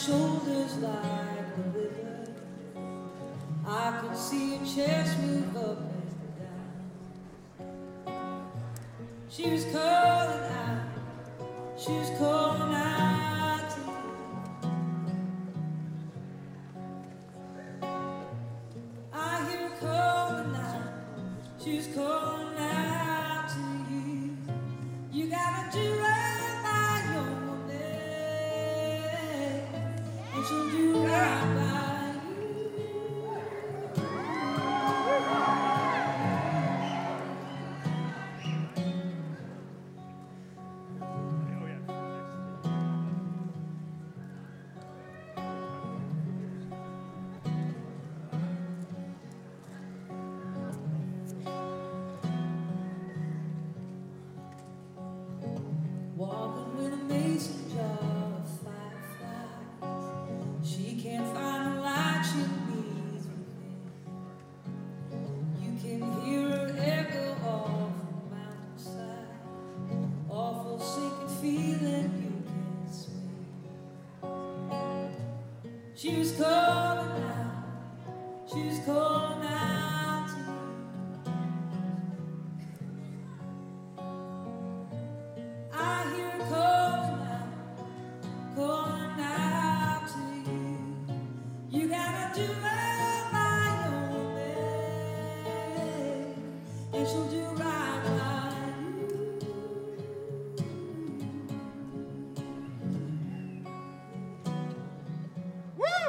shoulders like the river. I could see your chest move up and down. She was calling out, she was calling out to you. I hear her calling out, she was calling out to you. You gotta do right by your woman, and she'll do right by walking with a mason jar of fireflies. She can't find the light she needs within. You can hear her echo off the mountainside. Awful sinking feeling you can swing. She was calling out, she was calling out to you. Calling out to you. You gotta do right by your woman, and she'll do right by you. Woo!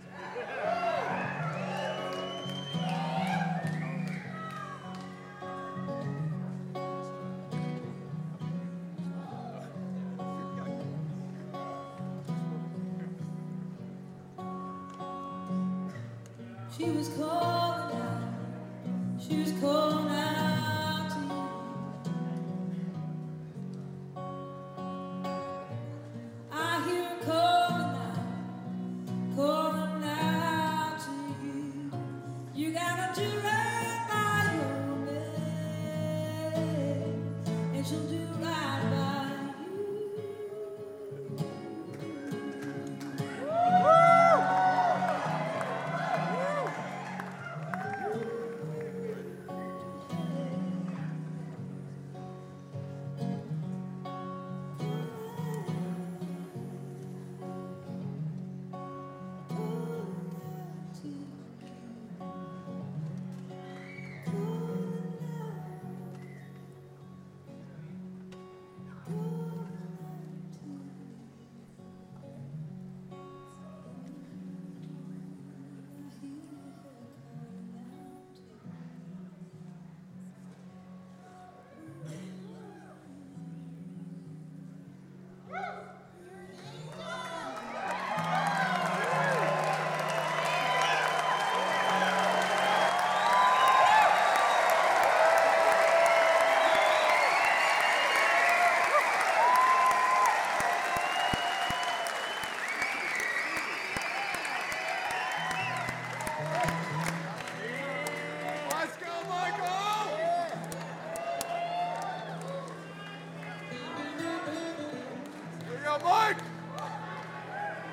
She was calling out, she was calling out to you. I hear her calling out to you. You gotta do right by your woman, and she'll do right by